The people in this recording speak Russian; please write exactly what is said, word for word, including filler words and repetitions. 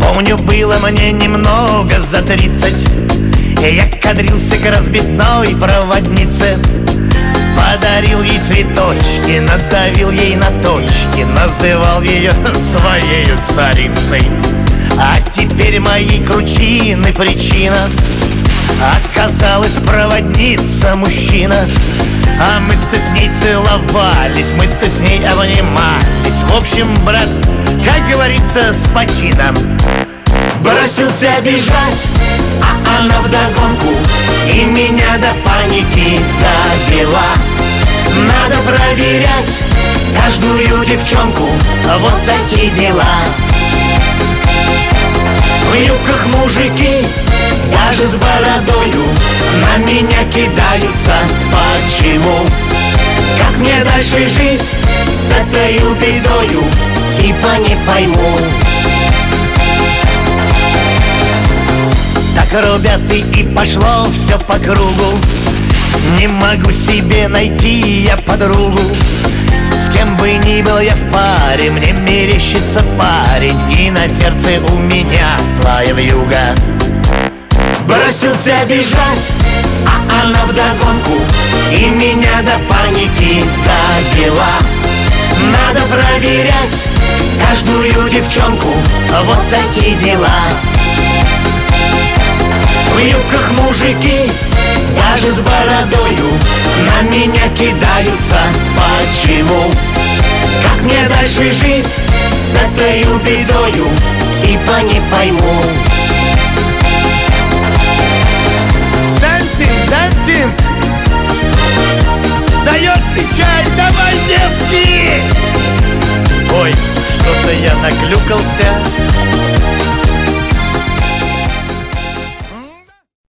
Помню, было мне немного за тридцать, и я кадрился к разбитной проводнице. Подарил ей цветочки, надавил ей на точки, называл ее своей царицей. А теперь моей кручины причина оказалась проводница мужчина. А мы-то с ней целовались, мы-то с ней обнимались. В общем, брат, как говорится, с почином. Бросился бежать, а она вдогонку, и меня до паники довела. Надо проверять каждую девчонку, вот такие дела. В юбках мужики, даже с бородою, на меня кидаются. Почему? Как мне дальше жить с этой бедою? Типа не пойму. Так, ребята, и пошло все по кругу. Не могу себе найти я подругу. С кем бы ни был я в паре, мне мерещится парень, и на сердце у меня злая вьюга. Бросился бежать, а она вдогонку, и меня до паники довела. Надо проверять каждую девчонку, вот такие дела. В юбках мужики, даже с бородою, на меня кидаются. Почему? Как мне дальше жить с этой бедою? Типа не пойму. Дансинг, дансинг! Встает печаль, давай, девки! Ой, что-то я наклюкался.